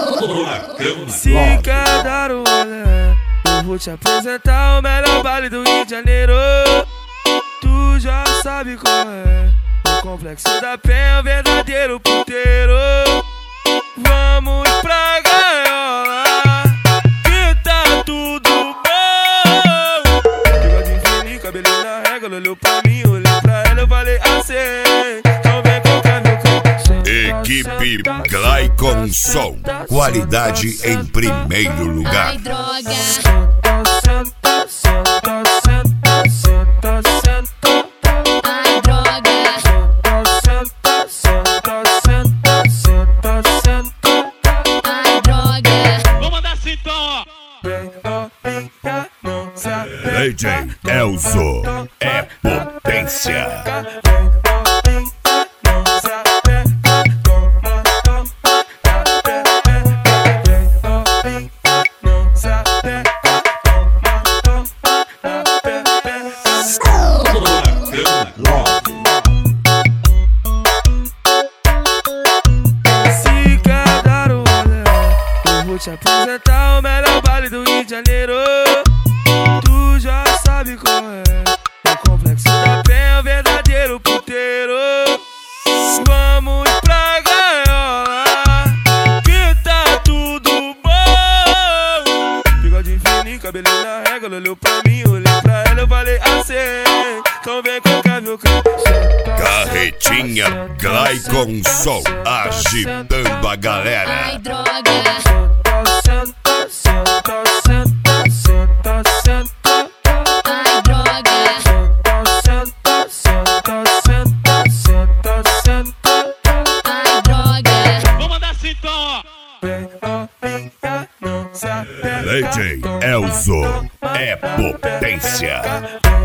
Se quer dar um olé, eu vou te apresentar o melhor baile do Rio de Janeiro. Tu já sabe qual é, o Complexo da Penha, o verdadeiro puteiro. Vamos pra gaiola, que tá tudo bom. Pegou de fininho, cabelinho na régua, ela olhou pra mim, olhei pra ela, eu falei assim: então vem colocar meu corpo. Equipe Glycon Som, qualidade em primeiro lugar. Ai, droga. Senta, senta, senta, senta, senta. Ai, droga. Senta, senta, senta, senta, senta. Ai, droga. Vou mandar assim então, ó. Vem novinha, não se apega. DJ Elzo é potência. Vem novinha, não se apega. Toma, toma, vem novinha, não se apega. Toma, toma, Se quer dar um olé, eu vou te apresentar o melhor baile do Rio de Janeiro. Tu já sabe qual é, o Complexo da Penha, o verdadeiro puteiro. Vamos pra gaiola, que tá tudo bom. Bigode fininho, cabelinho na régua, ela olhou pra mim, olhei pra ela, eu falei assim: então vem colocar meu corpo. Carretinha Glycon Som, agitando a Ai, galera. droga. Senta, senta, senta, senta, senta. Ai, droga. Senta, senta, senta, senta, senta. Ai, droga. Vou mandar assim então, ó. Vem novinha, não se apega. DJ Elzo é potência. Vem